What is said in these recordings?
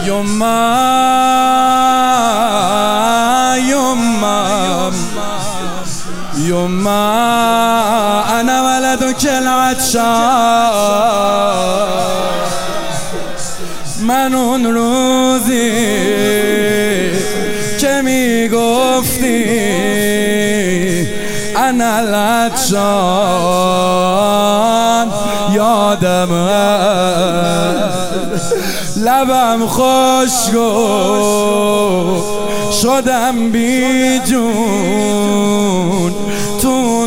يما أنا ولدك العطشان من اون روزی که میگفتی انا العطشان یادمه لبم خشکو شدم بی جون تو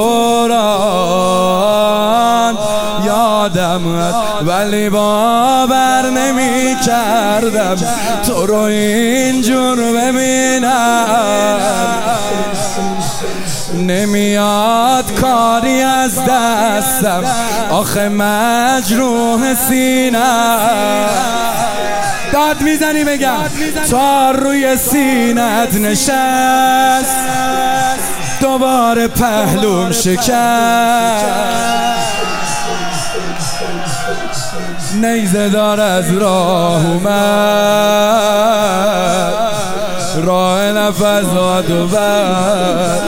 دوران یادم ولی باور نمی کردم تو رو اینجور ببینم نمیاد کاری از دستم آخه مجروح سینم داد میزنی بگم تا روی سینت نشست دوباره پهلوم شکست نیزه دار از راه اومد راه نفذات و بر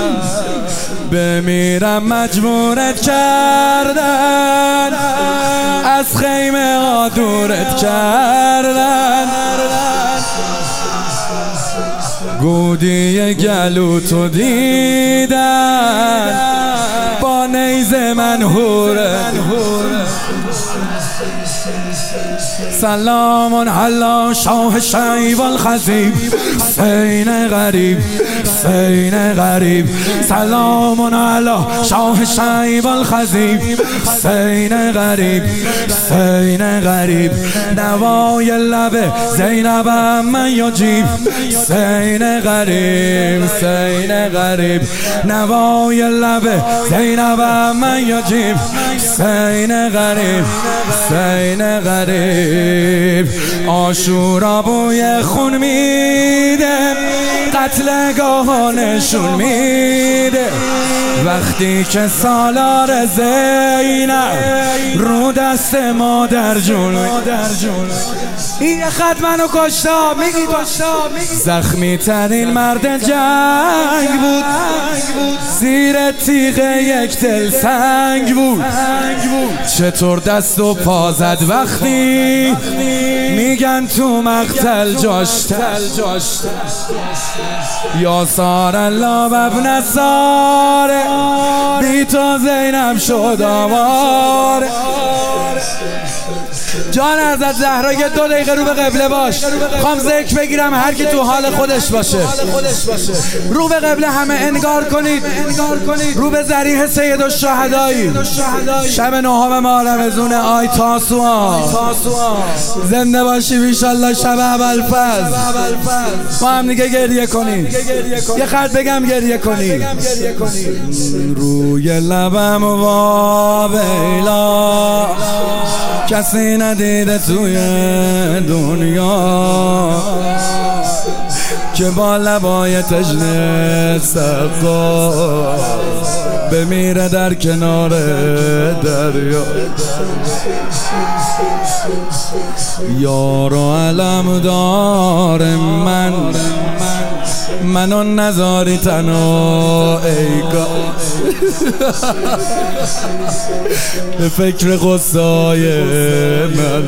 بمیرم مجبورت کردن از خیمه ها دورت کردن گودی گلو تو دیدن با نیزه منهوره سلام علی شاه شیب الخزیب حسین غریب حسین غریب سلام علی شاه شیب الخزیب حسین غریب حسین غریب نوای لب زینب من یجیب حسین غریب حسین غریب نوای لب زینب من یجیب حسین غریب حسین غریب عاشورا بوی خون میده قتلگاه نشون میده وقتی که سالار زینب رو دست مادر جون این خط منو کشتا میگی زخمی ترین مرد جنگ بود زیر تیغ یک دل سنگ بود چطور دست و پا زد وقتی میگن تو مقتل جاشت یا سار الله و ابن ساره بی تو زینب شد آواره جان حضرت زهرا یه 2 دقیقه رو به قبله باش خوام ذکر بگیرم هر کی تو حال خودش باشه رو به قبله همه انگار کنید رو به ضریح سید الشهدایی شب 9 ماه رمضان آی تاسوعا زنده باشی انشالله شب ابوالفضل ما هم دیگه گریه کنیم یه خط بگم گریه کنیم روی لبم وا بیلا کسی ندیده توی دنیا که با لبای تشنه سقا بمیره در کنار دریا یار و علم دار منو نذاری تنها ای به فکر غصای من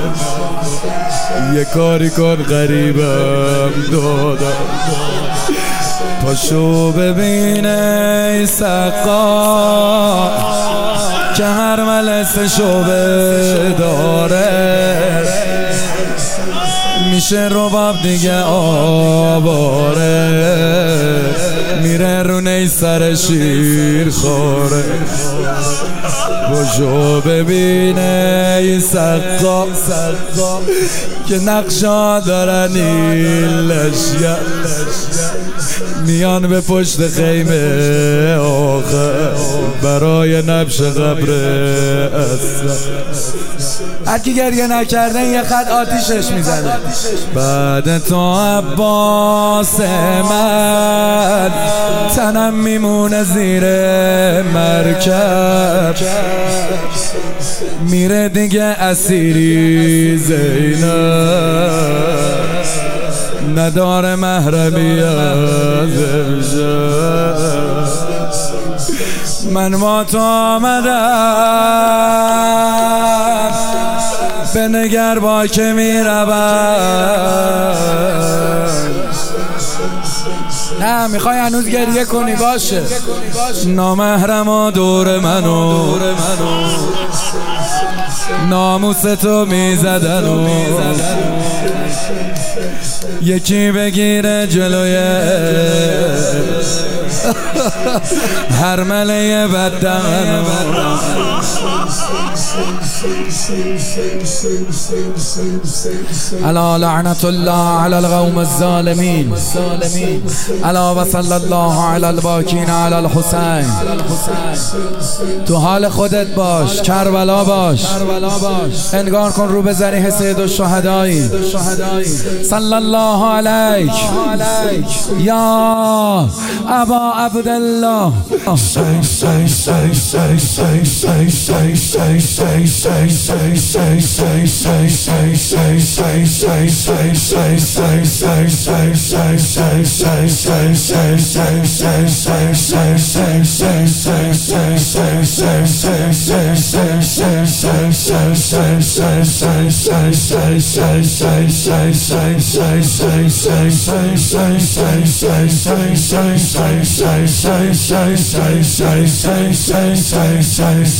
یه کاری کن غریبم دادم پاشو ببینه ای سقا که هر ملسه شعبه داره میشه رباب دیگه آواره میره رو نیسر شیر خوره باشو ببینه ای سقا که نقشا دارن این لشگر میان به پشت خیمه آخر برای نبش قبر اصلا هر کی گریه نکرده یه خط آتیشش میزنه بعد تو عباس من تنم میمونه زیر مرکب میره دیگه اسیری زینب نداره محرمی از من با تو آمدم به نگر با که می رود. نه میخوای هنوز گریه کنی؟ باشه. نامحرما دور منو ناموس تو میزدن و یکی بگیره جلوی هر مله بدن الا لعنت الله علی القوم الظالمین الا و صلی الله علی الباکین علی الحسین. تو حال خودت باش، کربلا باش، انگار کن رو به ذریح سید الشهدایی صلی الله علیک یا ابا عبدالله.